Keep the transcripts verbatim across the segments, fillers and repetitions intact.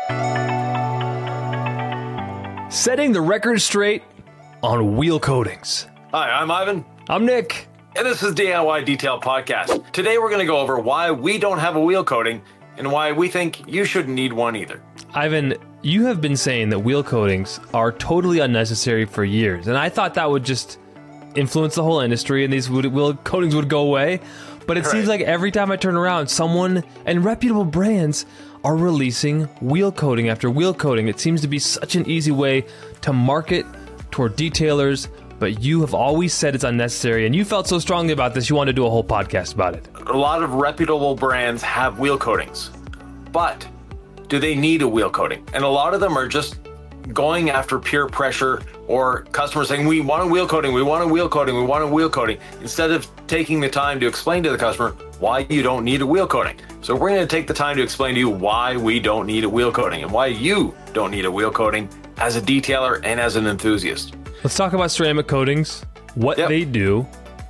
Setting the record straight on wheel coatings. Hi, I'm Ivan. I'm Nick. And this is D I Y Detail Podcast. Today we're going to go over why we don't have a wheel coating and why we think you shouldn't need one either. Ivan, you have been saying that wheel coatings are totally unnecessary for years, and I thought that would just influence the whole industry and these would, wheel coatings would go away. But it Right. seems like every time I turn around, someone and reputable brands are releasing wheel coating after wheel coating. It seems to be such an easy way to market toward detailers, but you have always said it's unnecessary, and you felt so strongly about this, you wanted to do a whole podcast about it. A lot of reputable brands have wheel coatings, but do they need a wheel coating? And a lot of them are just going after peer pressure or customers saying, we want a wheel coating, we want a wheel coating, we want a wheel coating, instead of taking the time to explain to the customer why you don't need a wheel coating. So we're going to take the time to explain to you why we don't need a wheel coating and why you don't need a wheel coating as a detailer and as an enthusiast. Let's talk about ceramic coatings, what Yep. they do,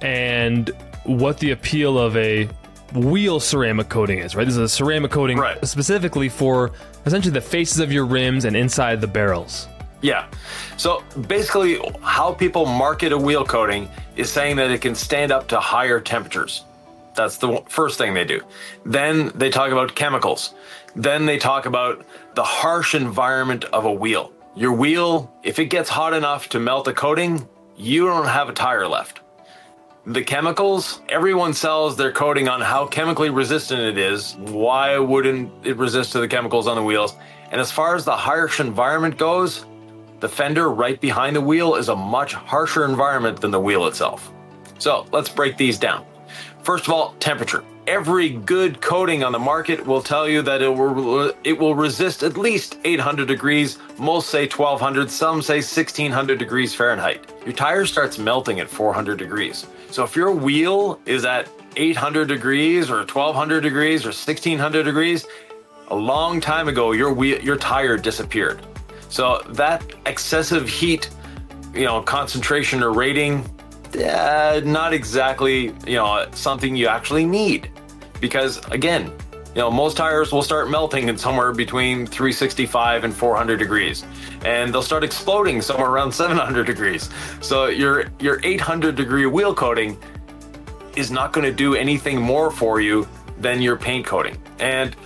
and what the appeal of a wheel ceramic coating is, right? This is a ceramic coating Right. specifically for essentially the faces of your rims and inside the barrels. Yeah. So basically, how people market a wheel coating is saying that it can stand up to higher temperatures. That's the first thing they do. Then they talk about chemicals. Then they talk about the harsh environment of a wheel. Your wheel, if it gets hot enough to melt a coating, you don't have a tire left. The chemicals, everyone sells their coating on how chemically resistant it is. Why wouldn't it resist to the chemicals on the wheels? And as far as the harsh environment goes, the fender right behind the wheel is a much harsher environment than the wheel itself. So let's break these down. First of all, temperature. Every good coating on the market will tell you that it will it will resist at least eight hundred degrees. Most say twelve hundred, some say sixteen hundred degrees Fahrenheit. Your tire starts melting at four hundred degrees. So if your wheel is at eight hundred degrees or twelve hundred degrees or sixteen hundred degrees, a long time ago your wheel, your tire disappeared. So that excessive heat, you know, concentration or rating, uh, not exactly, you know, something you actually need. Because again, you know, most tires will start melting in somewhere between three sixty-five and four hundred degrees, and they'll start exploding somewhere around seven hundred degrees. So your your eight hundred degree wheel coating is not going to do anything more for you than your paint coating. And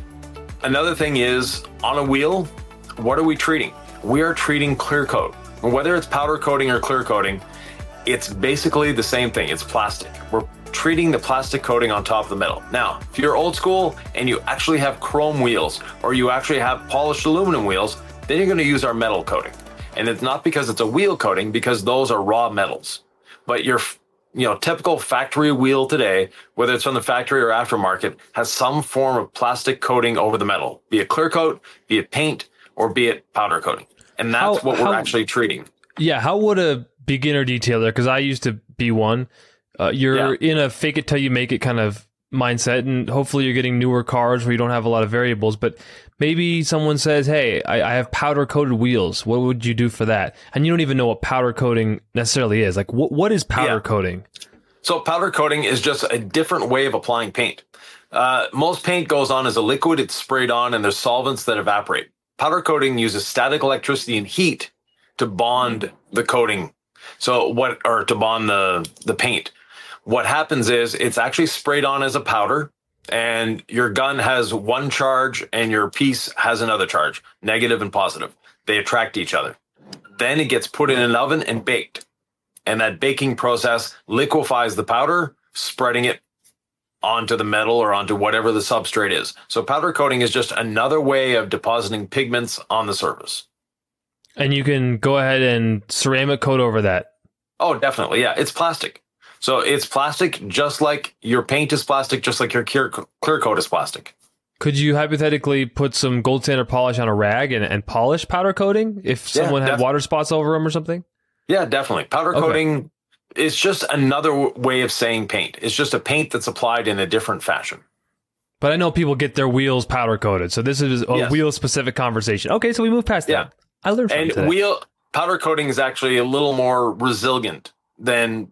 another thing is, on a wheel, what are we treating? We are treating clear coat. Whether it's powder coating or clear coating, it's basically the same thing. It's plastic. We're treating the plastic coating on top of the metal. Now, if you're old school and you actually have chrome wheels or you actually have polished aluminum wheels, then you're going to use our metal coating. And it's not because it's a wheel coating, because those are raw metals. But your, you know, typical factory wheel today, whether it's from the factory or aftermarket, has some form of plastic coating over the metal, be it clear coat, be it paint, or be it powder coating. And that's How- what we're how- actually treating. Yeah, how would a beginner detailer, because I used to be one, uh, you're Yeah. in a fake it till you make it kind of mindset, and hopefully you're getting newer cars where you don't have a lot of variables, but maybe someone says, hey, I, I have powder coated wheels. What would you do for that? And you don't even know what powder coating necessarily is. Like, what what is powder Yeah. coating? So powder coating is just a different way of applying paint. Uh, most paint goes on as a liquid, it's sprayed on, and there's solvents that evaporate. Powder coating uses static electricity and heat to bond the coating. So what, or to bond the, the paint. What happens is it's actually sprayed on as a powder, and your gun has one charge and your piece has another charge, negative and positive. They attract each other. Then it gets put in an oven and baked. And that baking process liquefies the powder, spreading it onto the metal or onto whatever the substrate is. So powder coating is just another way of depositing pigments on the surface. And you can go ahead and ceramic coat over that. Oh, definitely. Yeah, it's plastic. So it's plastic just like your paint is plastic, just like your clear, clear coat is plastic. Could you hypothetically put some gold standard polish on a rag and, and polish powder coating if Yeah, someone had def- water spots over them or something? Yeah, definitely. Powder Okay. coating is just another w- way of saying paint. It's just a paint that's applied in a different fashion. But I know people get their wheels powder coated, so this is a Yes. wheel specific conversation. Okay, so we move past Yeah. that. I learned from And today. wheel powder coating is actually a little more resilient than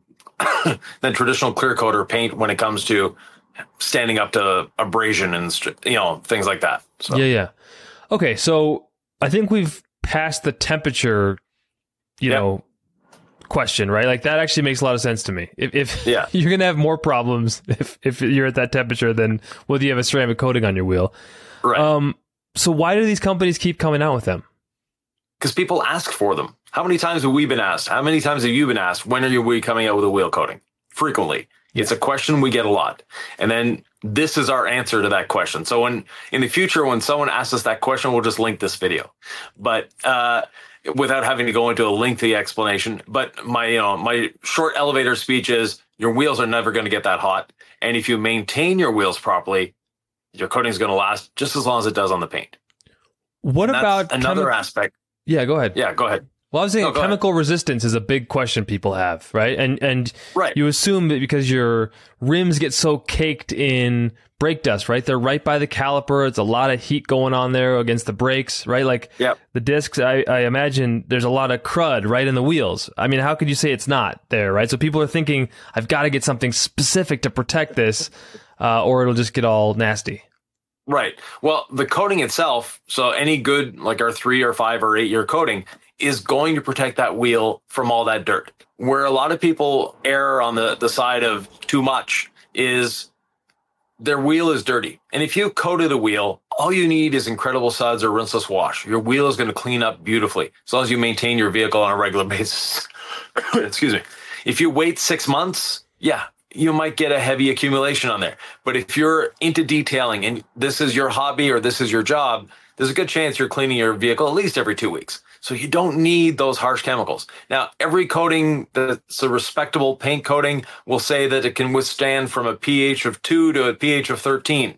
than traditional clear coat or paint when it comes to standing up to abrasion and str- you know things like that. So Yeah, yeah. Okay, so I think we've passed the temperature, you yep. know, question, right? Like that actually makes a lot of sense to me. If, if yeah. you're going to have more problems if, if you're at that temperature than whether you have a ceramic coating on your wheel. Right. Um, so why do these companies keep coming out with them? Because people ask for them. How many times have we been asked? How many times have you been asked, when are we coming out with a wheel coating? Frequently. It's a question we get a lot. And then this is our answer to that question. So when in the future, when someone asks us that question, we'll just link this video. But uh, without having to go into a lengthy explanation. But my, you know, my short elevator speech is your wheels are never going to get that hot. And if you maintain your wheels properly, your coating is going to last just as long as it does on the paint. What and about another chemi- aspect? Yeah, go ahead. Yeah, go ahead. Well, I was saying no, chemical ahead. resistance is a big question people have, right? And and right. you assume that because your rims get so caked in brake dust, right? They're right by the caliper. It's a lot of heat going on there against the brakes, right? Like yep. the discs, I, I imagine there's a lot of crud right in the wheels. I mean, how could you say it's not there, right? So people are thinking, I've got to get something specific to protect this, uh, or it'll just get all nasty. Right. Well, the coating itself, so any good, like our three or five or eight year coating, is going to protect that wheel from all that dirt. Where a lot of people err on the, the side of too much is their wheel is dirty. And if you coated a wheel, all you need is Incredible Suds or rinseless wash. Your wheel is going to clean up beautifully as long as you maintain your vehicle on a regular basis. Excuse me. If you wait six months, yeah, you might get a heavy accumulation on there. But if you're into detailing and this is your hobby or this is your job, there's a good chance you're cleaning your vehicle at least every two weeks. So you don't need those harsh chemicals. Now, every coating that's a respectable paint coating will say that it can withstand from a pH of two to a pH of thirteen.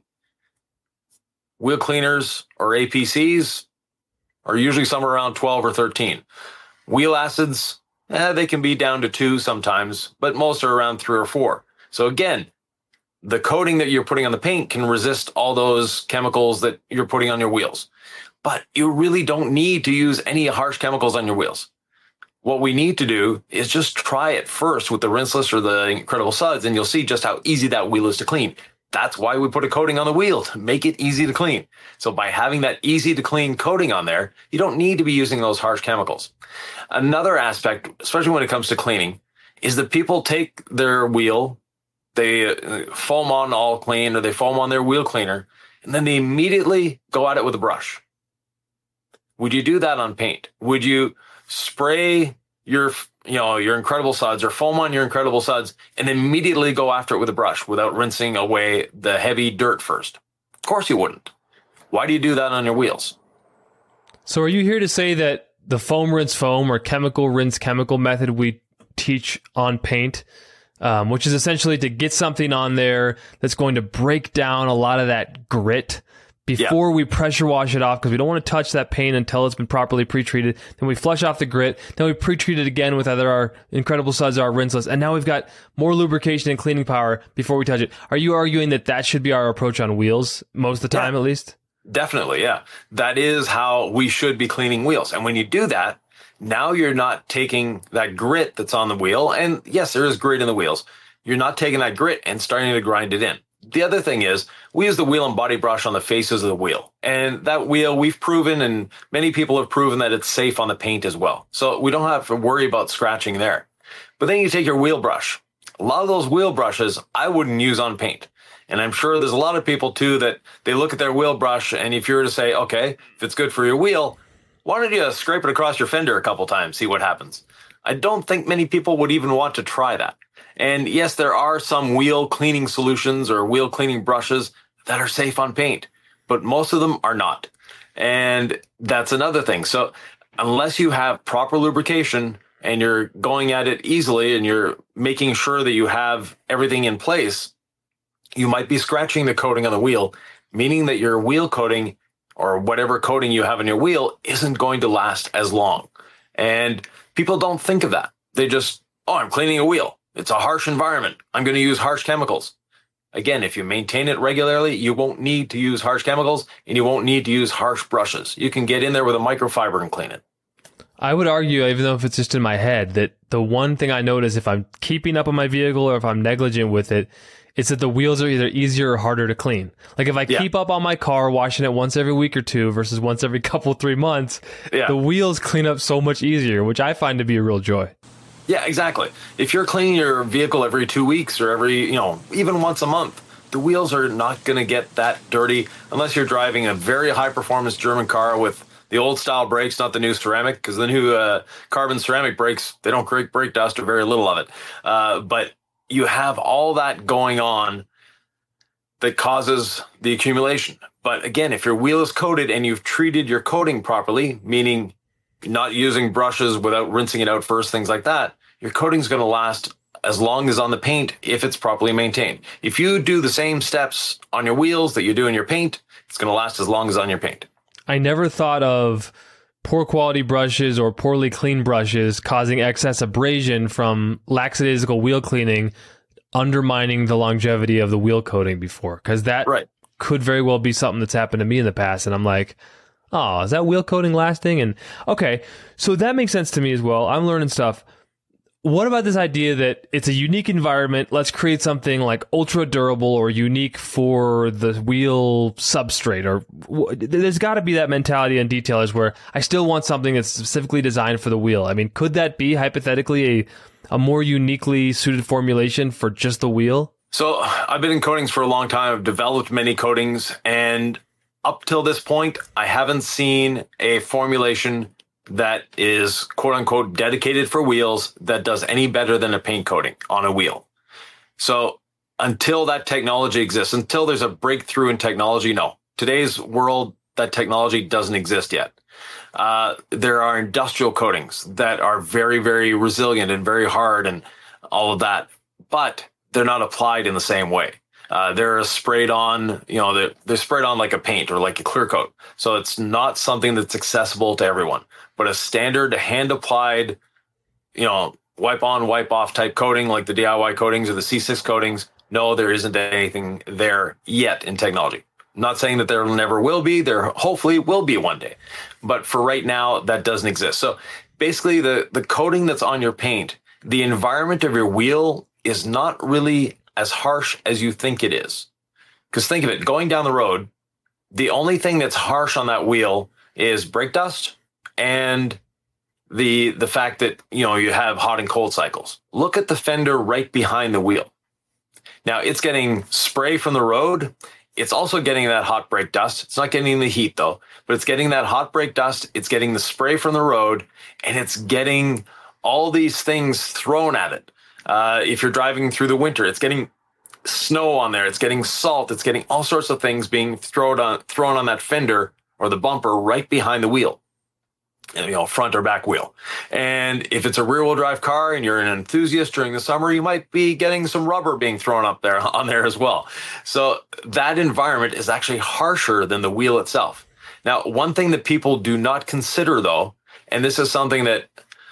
Wheel cleaners or A P Cs are usually somewhere around twelve or thirteen. Wheel acids, eh, they can be down to two sometimes, but most are around three or four. So again, the coating that you're putting on the paint can resist all those chemicals that you're putting on your wheels. But you really don't need to use any harsh chemicals on your wheels. What we need to do is just try it first with the rinseless or the Incredible Suds, and you'll see just how easy that wheel is to clean. That's why we put a coating on the wheel, to make it easy to clean. So by having that easy to clean coating on there, you don't need to be using those harsh chemicals. Another aspect, especially when it comes to cleaning, is that people take their wheel, they foam on all clean, or they foam on their wheel cleaner, and then they immediately go at it with a brush. Would you do that on paint? Would you spray your, you know, your Incredible Suds or foam on your Incredible Suds and immediately go after it with a brush without rinsing away the heavy dirt first? Of course you wouldn't. Why do you do that on your wheels? So are you here to say that the foam rinse foam or chemical rinse chemical method we teach on paint, um, which is essentially to get something on there that's going to break down a lot of that grit before yeah. we pressure wash it off, because we don't want to touch that paint until it's been properly pre-treated. Then we flush off the grit. Then we pre-treat it again with either our Incredible Suds or our rinseless. And now we've got more lubrication and cleaning power before we touch it. Are you arguing that that should be our approach on wheels most of the time, yeah. at least? Definitely, yeah. That is how we should be cleaning wheels. And when you do that, now you're not taking that grit that's on the wheel. And yes, there is grit in the wheels. You're not taking that grit and starting to grind it in. The other thing is we use the wheel and body brush on the faces of the wheel. And that wheel we've proven, and many people have proven that it's safe on the paint as well. So we don't have to worry about scratching there. But then you take your wheel brush. A lot of those wheel brushes I wouldn't use on paint. And I'm sure there's a lot of people too that they look at their wheel brush, and if you were to say, okay, if it's good for your wheel, why don't you scrape it across your fender a couple times, see what happens? I don't think many people would even want to try that. And yes, there are some wheel cleaning solutions or wheel cleaning brushes that are safe on paint, but most of them are not. And that's another thing. So unless you have proper lubrication and you're going at it easily and you're making sure that you have everything in place, you might be scratching the coating on the wheel, meaning that your wheel coating or whatever coating you have on your wheel isn't going to last as long. And people don't think of that. They just, oh, I'm cleaning a wheel. It's a harsh environment. I'm going to use harsh chemicals. Again, if you maintain it regularly, you won't need to use harsh chemicals and you won't need to use harsh brushes. You can get in there with a microfiber and clean it. I would argue, even though if it's just in my head, that the one thing I notice if I'm keeping up on my vehicle or if I'm negligent with it it's that the wheels are either easier or harder to clean. Like if I Yeah. keep up on my car, washing it once every week or two versus once every couple, three months, Yeah. the wheels clean up so much easier, which I find to be a real joy. Yeah, exactly. If you're cleaning your vehicle every two weeks or every, you know, even once a month, the wheels are not going to get that dirty unless you're driving a very high performance German car with the old style brakes, not the new ceramic, because the new uh, carbon ceramic brakes, they don't create brake dust or very little of it. Uh, but you have all that going on that causes the accumulation. But again, if your wheel is coated and you've treated your coating properly, meaning not using brushes without rinsing it out first, things like that, your coating's going to last as long as on the paint if it's properly maintained. If you do the same steps on your wheels that you do in your paint, it's going to last as long as on your paint. I never thought of poor quality brushes or poorly cleaned brushes causing excess abrasion from lackadaisical wheel cleaning, undermining the longevity of the wheel coating before, because that Right. could very well be something that's happened to me in the past. And I'm like, oh, is that wheel coating lasting? And okay, so that makes sense to me as well. I'm learning stuff. What about this idea that it's a unique environment? Let's create something like ultra durable or unique for the wheel substrate. Or w- there's got to be that mentality in detailers where I still want something that's specifically designed for the wheel. I mean, could that be hypothetically a, a more uniquely suited formulation for just the wheel? So I've been in coatings for a long time. I've developed many coatings, and up till this point, I haven't seen a formulation that is quote unquote dedicated for wheels that does any better than a paint coating on a wheel. So until that technology exists, until there's a breakthrough in technology, no. Today's world, that technology doesn't exist yet. Uh, there are industrial coatings that are very, very resilient and very hard and all of that, but they're not applied in the same way. Uh, they're sprayed on, you know, they're, they're sprayed on like a paint or like a clear coat. So it's not something that's accessible to everyone. But a standard hand applied, you know, wipe on, wipe off type coating like the D I Y coatings or the C six coatings, no, there isn't anything there yet in technology. I'm not saying that there never will be. There hopefully will be one day. But for right now, that doesn't exist. So basically the, the coating that's on your paint, the environment of your wheel is not really as harsh as you think it is. Because think of it, going down the road, the only thing that's harsh on that wheel is brake dust and the the fact that, you know, you have hot and cold cycles. Look at the fender right behind the wheel. Now, it's getting spray from the road. It's also getting that hot brake dust. It's not getting the heat, though, but it's getting that hot brake dust. It's getting the spray from the road, and it's getting all these things thrown at it. Uh, if you're driving through the winter, it's getting snow on there. It's getting salt. It's getting all sorts of things being thrown on, thrown on that fender or the bumper right behind the wheel, you know, front or back wheel. And if it's a rear wheel drive car and you're an enthusiast during the summer, you might be getting some rubber being thrown up there on there as well. So that environment is actually harsher than the wheel itself. Now, one thing that people do not consider though, and this is something that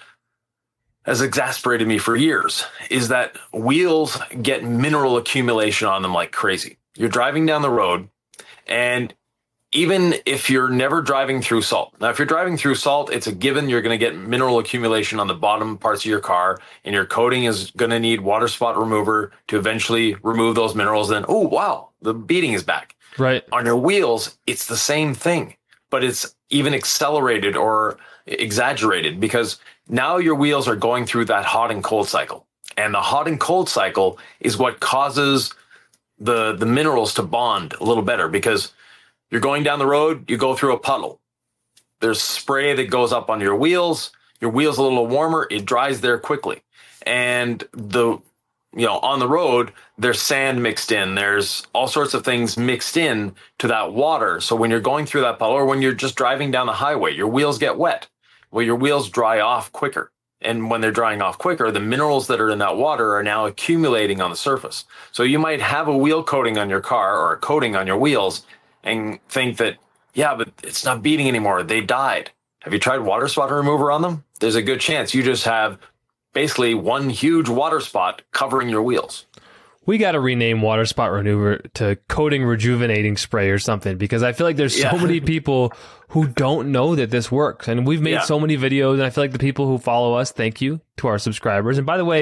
has exasperated me for years, is that wheels get mineral accumulation on them like crazy. You're driving down the road, and even if you're never driving through salt. Now, if you're driving through salt, it's a given you're going to get mineral accumulation on the bottom parts of your car, and your coating is going to need water spot remover to eventually remove those minerals. Then, oh, wow, the beating is back. Right. On your wheels, it's the same thing, but it's even accelerated or exaggerated because now your wheels are going through that hot and cold cycle. And the hot and cold cycle is what causes the, the minerals to bond a little better, because you're going down the road, you go through a puddle. There's spray that goes up on your wheels. Your wheel's a little warmer. It dries there quickly. And the, you know, on the road, there's sand mixed in. There's all sorts of things mixed in to that water. So when you're going through that puddle or when you're just driving down the highway, your wheels get wet. Well, your wheels dry off quicker. And when they're drying off quicker, the minerals that are in that water are now accumulating on the surface. So you might have a wheel coating on your car or a coating on your wheels and think that, yeah, but it's not beating anymore. They died. Have you tried water spot remover on them? There's a good chance you just have basically one huge water spot covering your wheels. We got to rename water spot remover to coating rejuvenating spray or something, because I feel like there's so Yeah. many people who don't know that this works. And we've made Yeah. so many videos, and I feel like the people who follow us, thank you to our subscribers. And by the way, Yeah.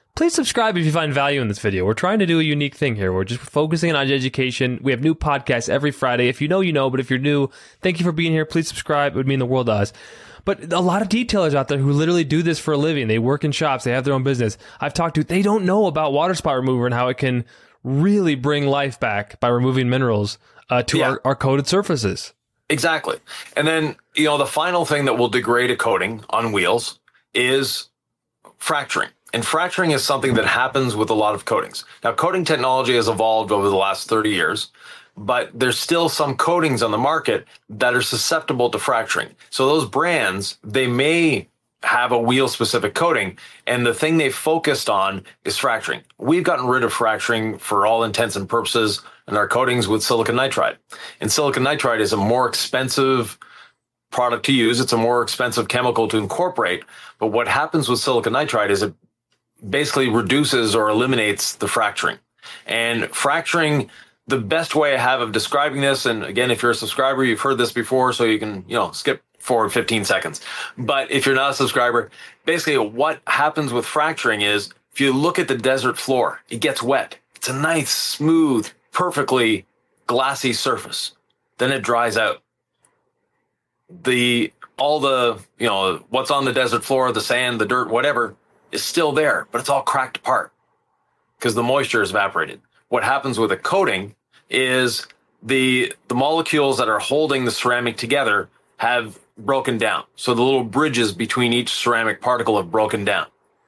please subscribe if you find value in this video. We're trying to do a unique thing here. We're just focusing on education. We have new podcasts every Friday. If you know, you know, but if you're new, thank you for being here. Please subscribe. It would mean the world to us. But a lot of detailers out there who literally do this for a living. They work in shops. They have their own business. I've talked to, they don't know about water spot remover and how it can really bring life back by removing minerals uh, to Yeah. our, our coated surfaces. Exactly. And then, you know, the final thing that will degrade a coating on wheels is fracturing. And fracturing is something that happens with a lot of coatings. Now, coating technology has evolved over the last thirty years, but there's still some coatings on the market that are susceptible to fracturing. So those brands, they may have a wheel specific coating, and the thing they focused on is fracturing. We've gotten rid of fracturing for all intents and purposes in our coatings with silicon nitride. And silicon nitride is a more expensive product to use. It's a more expensive chemical to incorporate. But what happens with silicon nitride is it basically reduces or eliminates the fracturing. And fracturing, the best way I have of describing this, and again, if you're a subscriber, you've heard this before, so you can, you know, skip forward fifteen seconds. But if you're not a subscriber, basically what happens with fracturing is if you look at the desert floor, it gets wet. It's a nice, smooth, perfectly glassy surface. Then it dries out. The all the, you know, what's on the desert floor, the sand, the dirt, whatever, is still there, but it's all cracked apart because the moisture is evaporated. What happens with a coating is the the molecules that are holding the ceramic together have broken down. So the little bridges between each ceramic particle have broken down.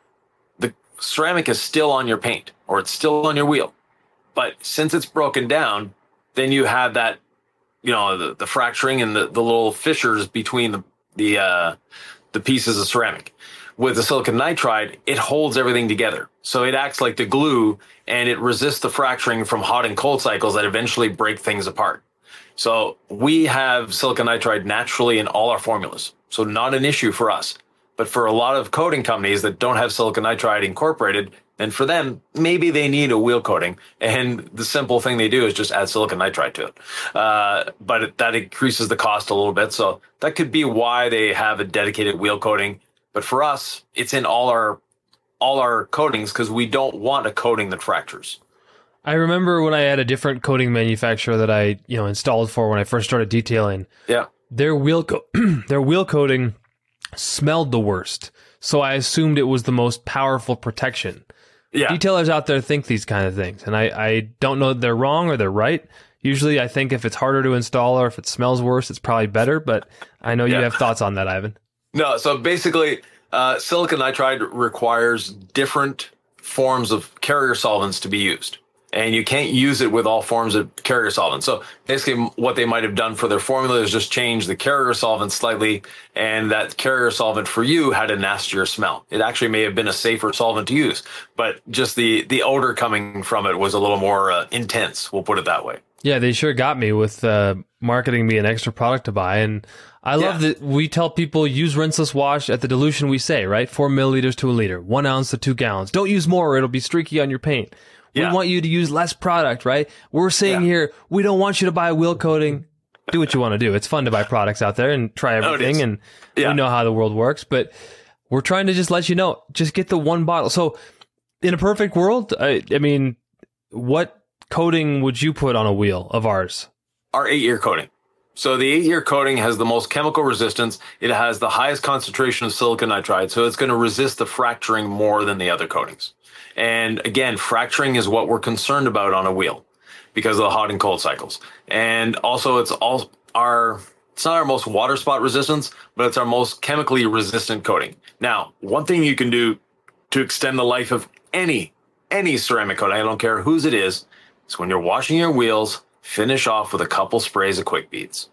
The ceramic is still on your paint, or it's still on your wheel. But since it's broken down, then you have that, you know, the, the fracturing and the, the little fissures between the the uh, the pieces of ceramic. With the silicon nitride, it holds everything together. So it acts like the glue, and it resists the fracturing from hot and cold cycles that eventually break things apart. So we have silicon nitride naturally in all our formulas. So not an issue for us. But for a lot of coating companies that don't have silicon nitride incorporated, then for them, maybe they need a wheel coating. And the simple thing they do is just add silicon nitride to it. Uh, but it, that increases the cost a little bit. So that could be why they have a dedicated wheel coating. But for us, it's in all our all our coatings because we don't want a coating that fractures. I remember when I had a different coating manufacturer that I, you know, installed for when I first started detailing. Yeah. Their wheel co- their wheel coating smelled the worst. So I assumed it was the most powerful protection. Yeah. Detailers out there think these kind of things, and I, I don't know if they're wrong or they're right. Usually I think if it's harder to install or if it smells worse, it's probably better, but I know you Yeah. have thoughts on that, Ivan. No, so basically, uh, silicon nitride requires different forms of carrier solvents to be used. And you can't use it with all forms of carrier solvents. So basically what they might have done for their formula is just change the carrier solvent slightly, and that carrier solvent for you had a nastier smell. It actually may have been a safer solvent to use, but just the, the odor coming from it was a little more uh, intense, we'll put it that way. Yeah, they sure got me with uh, marketing me an extra product to buy. And I love Yeah. that we tell people use rinseless wash at the dilution we say, right? Four milliliters to a liter, one ounce to two gallons. Don't use more or it'll be streaky on your paint. We Yeah. want you to use less product, right? We're saying Yeah. here, we don't want you to buy a wheel coating. Do what you want to do. It's fun to buy products out there and try Oh, it everything. is. And Yeah. we know how the world works, but we're trying to just let you know, just get the one bottle. So in a perfect world, I, I mean, what coating would you put on a wheel of ours? Our eight-year coating. So the eight-year coating has the most chemical resistance. It has the highest concentration of silicon nitride, so it's going to resist the fracturing more than the other coatings. And again, fracturing is what we're concerned about on a wheel because of the hot and cold cycles. And also, it's all our it's not our most water spot resistance, but it's our most chemically resistant coating. Now, one thing you can do to extend the life of any any ceramic coating, I don't care whose it is, is when you're washing your wheels, finish off with a couple sprays of Quick Beads.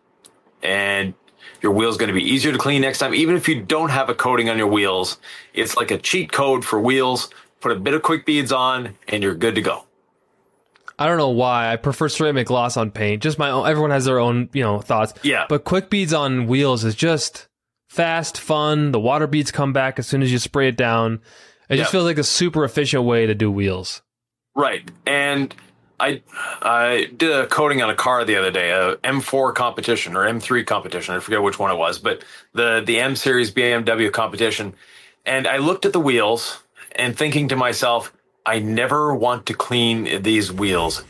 And your wheel's going to be easier to clean next time. Even if you don't have a coating on your wheels, it's like a cheat code for wheels. Put a bit of Quick Beads on and you're good to go. I don't know why I prefer ceramic gloss on paint. Just my own. Everyone has their own, you know, thoughts. Yeah. But Quick Beads on wheels is just fast, fun. The water beads come back as soon as you spray it down. It just Yeah. feels like a super efficient way to do wheels. Right. And I I did a coating on a car the other day, a M four competition or M three competition. I forget which one it was, but the, the M series B M W competition. And I looked at the wheels and thinking to myself, I never want to clean these wheels.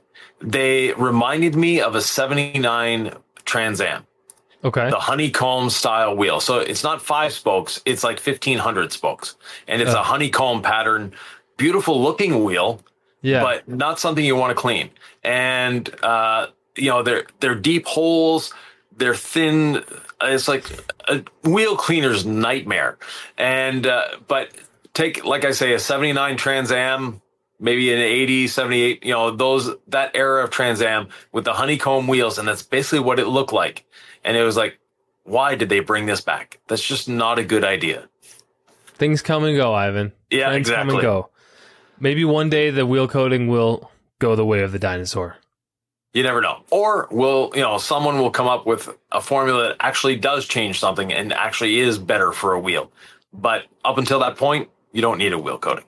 They reminded me of a seventy-nine Trans Am. Okay. The honeycomb style wheel. So it's not five spokes, it's like fifteen hundred spokes. And it's uh. a honeycomb pattern, beautiful looking wheel, yeah. but not something you want to clean. And, uh, you know, they're, they're deep holes, they're thin. It's like a wheel cleaner's nightmare. And, uh, but take, like I say, a seventy-nine Trans Am, maybe an eighty, seventy-eight, you know, those, that era of Trans Am with the honeycomb wheels. And that's basically what it looked like. And it was like, why did they bring this back? That's just not a good idea. Things come and go, Ivan. Yeah, Things exactly. come and go. Maybe one day the wheel coating will go the way of the dinosaur. You never know. Or will, you know, someone will come up with a formula that actually does change something and actually is better for a wheel. But up until that point, you don't need a wheel coating.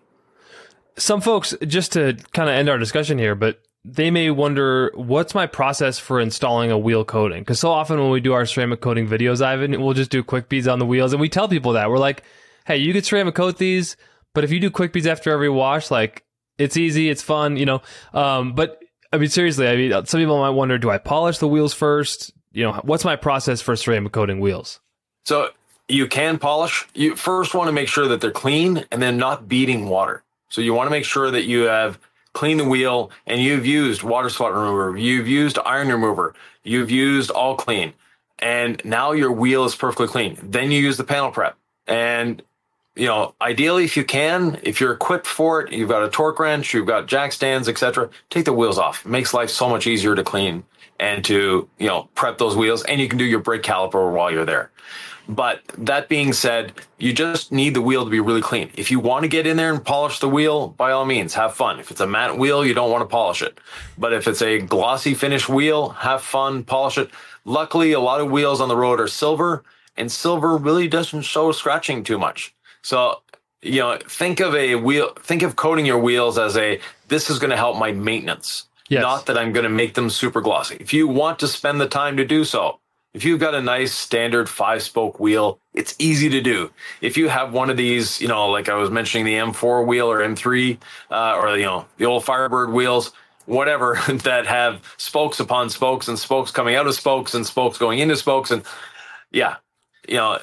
Some folks, just to kind of end our discussion here, but they may wonder, what's my process for installing a wheel coating? Because so often when we do our ceramic coating videos, Ivan, we'll just do quick beads on the wheels. And we tell people that. We're like, hey, you could ceramic coat these, but if you do quick beads after every wash, like, it's easy, it's fun, you know. Um, but, I mean, seriously, I mean, some people might wonder, do I polish the wheels first? You know, what's my process for ceramic coating wheels? So you can polish. You first want to make sure that they're clean and then not beading water. So you want to make sure that you have clean the wheel and you've used water spot remover, you've used iron remover, you've used all clean, and now your wheel is perfectly clean. Then you use the panel prep. And, you know, ideally, if you can, if you're equipped for it, you've got a torque wrench, you've got jack stands, et cetera, take the wheels off. It makes life so much easier to clean and to, you know, prep those wheels, and you can do your brake caliper while you're there. But that being said, you just need the wheel to be really clean. If you want to get in there and polish the wheel, by all means, have fun. If it's a matte wheel, you don't want to polish it. But if it's a glossy finish wheel, have fun, polish it. Luckily, a lot of wheels on the road are silver, and silver really doesn't show scratching too much. So, you know, think of a wheel, think of coating your wheels as a, this is going to help my maintenance. Yes. Not that I'm going to make them super glossy. If you want to spend the time to do so, if you've got a nice standard five spoke wheel, it's easy to do. If you have one of these, you know, like I was mentioning the M four wheel or M three, uh, or, you know, the old Firebird wheels, whatever, that have spokes upon spokes and spokes coming out of spokes and spokes going into spokes. And yeah, you know,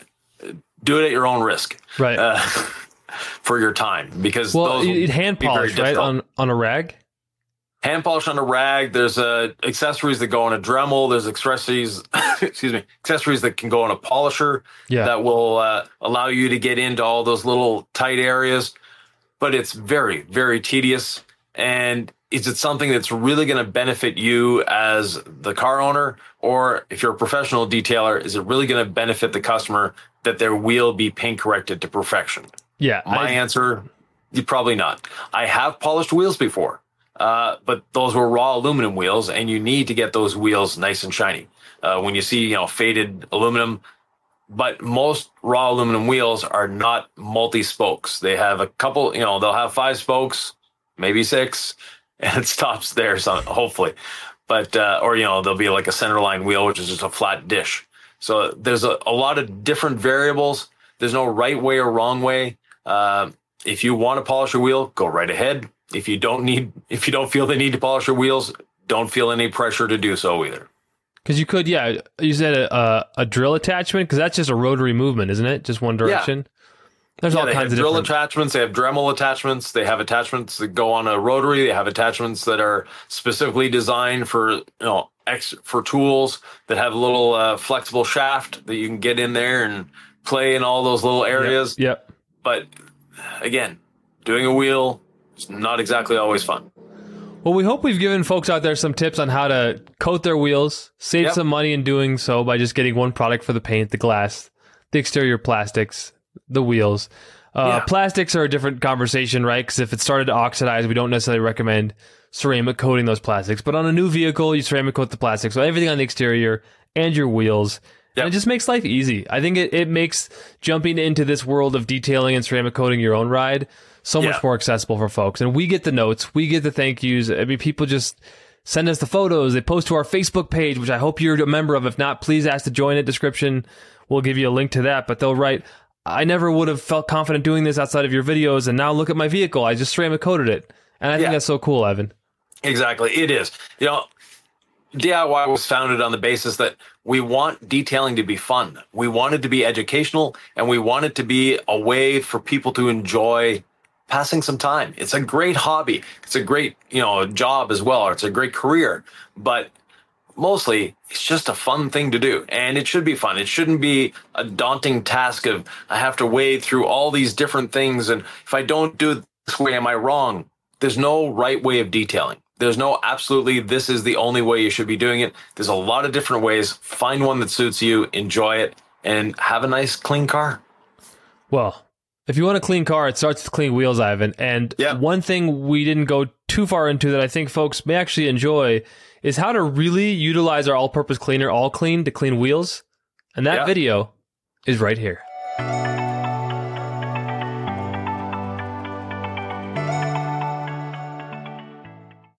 do it at your own risk. Right. Uh, for your time, because well, those you'd hand polish, right? On, on a rag? Hand polish on a rag. There's uh, accessories that go on a Dremel. There's accessories, excuse me, accessories that can go on a polisher yeah. that will uh, allow you to get into all those little tight areas. But it's very, very tedious. And is it something that's really going to benefit you as the car owner? Or if you're a professional detailer, is it really going to benefit the customer that their wheel be paint corrected to perfection? Yeah. My I... answer, probably not. I have polished wheels before. Uh, but those were raw aluminum wheels, and you need to get those wheels nice and shiny. Uh, when you see, you know, faded aluminum, but most raw aluminum wheels are not multi-spokes. They have a couple, you know, they'll have five spokes, maybe six, and it stops there, so hopefully. But, uh, or, you know, there'll be like a centerline wheel, which is just a flat dish. So there's a, a lot of different variables. There's no right way or wrong way. Uh, if you want to polish your wheel, go right ahead. If you don't need, if you don't feel the need to polish your wheels, don't feel any pressure to do so either. Because you could, yeah, you said a, a, a drill attachment, because that's just a rotary movement, isn't it? Just one direction. Yeah. There's yeah, all they kinds have of drill different... attachments. They have Dremel attachments. They have attachments that go on a rotary. They have attachments that are specifically designed for, you know, ex, for tools that have a little uh, flexible shaft that you can get in there and play in all those little areas. Yep. yep. But again, doing a wheel, it's not exactly always fun. Well, we hope we've given folks out there some tips on how to coat their wheels, save yep. some money in doing so by just getting one product for the paint, the glass, the exterior plastics, the wheels. Uh, yeah. Plastics are a different conversation, right? Because if it started to oxidize, we don't necessarily recommend ceramic coating those plastics. But on a new vehicle, you ceramic coat the plastics. So everything on the exterior and your wheels. Yep. And it just makes life easy. I think it, it makes jumping into this world of detailing and ceramic coating your own ride so yeah. much more accessible for folks. And we get the notes. We get the thank yous. I mean, people just send us the photos. They post to our Facebook page, which I hope you're a member of. If not, please ask to join it. Description. We'll give you a link to that. But they'll write, I never would have felt confident doing this outside of your videos, and now look at my vehicle. I just ceramic coated it. And I think Yeah. that's so cool, Ivan. Exactly. It is. You know, D I Y was founded on the basis that we want detailing to be fun. We want it to be educational, and we want it to be a way for people to enjoy passing some time. It's a great hobby. It's a great, you know, job as well, or it's a great career. But mostly, it's just a fun thing to do, and it should be fun. It shouldn't be a daunting task of I have to wade through all these different things, and if I don't do it this way, am I wrong? There's no right way of detailing. There's no absolutely this is the only way you should be doing it. There's a lot of different ways. Find one that suits you, enjoy it, and have a nice, clean car. Well, if you want a clean car, it starts with clean wheels, Ivan. And Yeah. one thing we didn't go too far into that I think folks may actually enjoy is how to really utilize our all-purpose cleaner, All Clean, to clean wheels. And that Yeah. video is right here.